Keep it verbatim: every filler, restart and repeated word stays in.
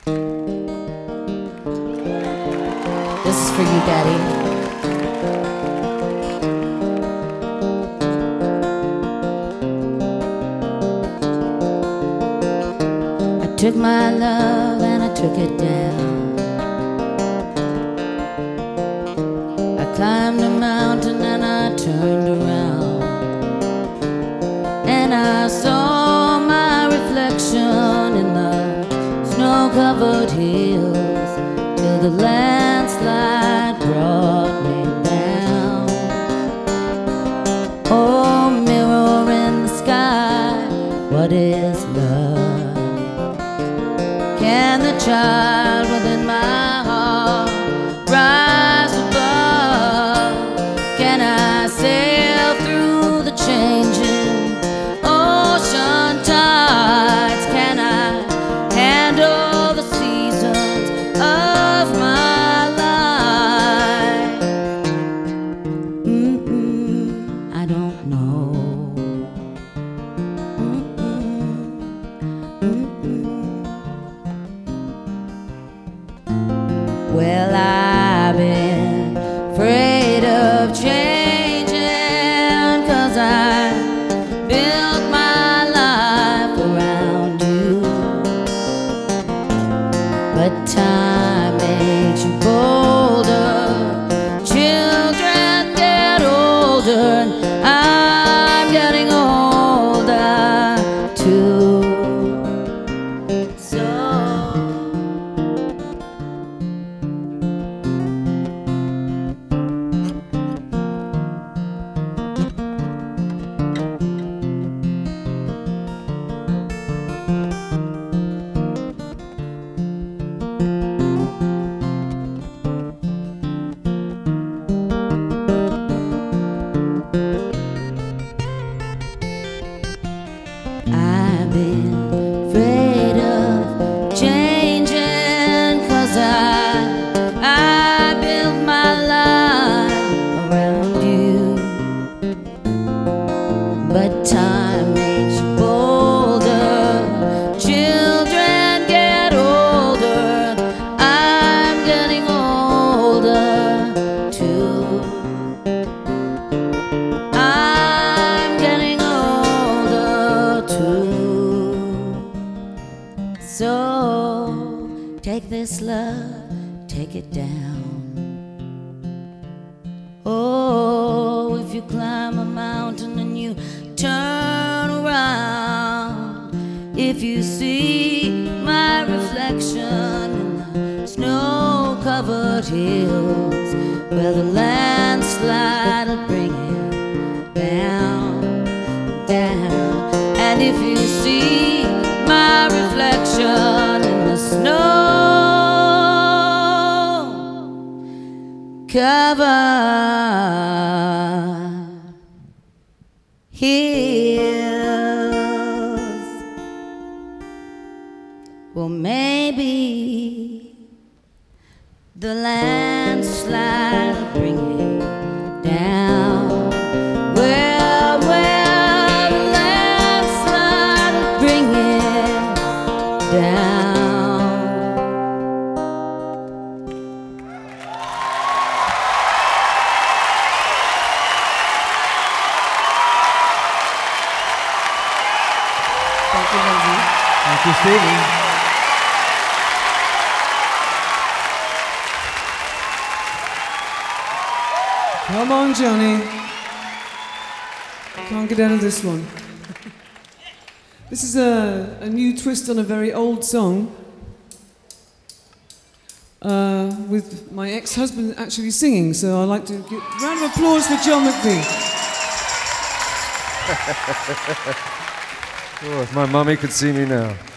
This is for you, Daddy. I took my love and I took it down. I climbed a mountain and I turned around, and I saw my reflection in the snow-covered hills, till the landslide brought me down. Oh, mirror in the sky, what is love? Can the child within my heart rise above? Can I sail through the changing ocean tides? Can I handle the seasons of my life? Mm-mm, I don't know. Mm-mm, mm-mm. Well, I've been afraid of changing, 'cause I built my life around you. But time makes you bolder, children get older, and I'm getting older too. So I've been afraid of changing, 'cause I, I built my life around you. But time makes you bolder, children get older, I'm getting older too. I'm getting older too. So take this love, take it down. Oh, if you climb a mountain and you turn around, if you see my reflection in the snow-covered hills, where the landslide will bring it down, down. And if you see my reflection in the snow-covered hills, well, maybe the landslide will bring it down. Well, well, the landslide will bring it down. Thank you, Lindsay. Thank you, Stevie. Come on, Johnny. Can't get out of this one. This is a, a new twist on a very old song, uh, with my ex-husband actually singing, so I'd like to give a round of applause for John McVie. Oh, if my mummy could see me now.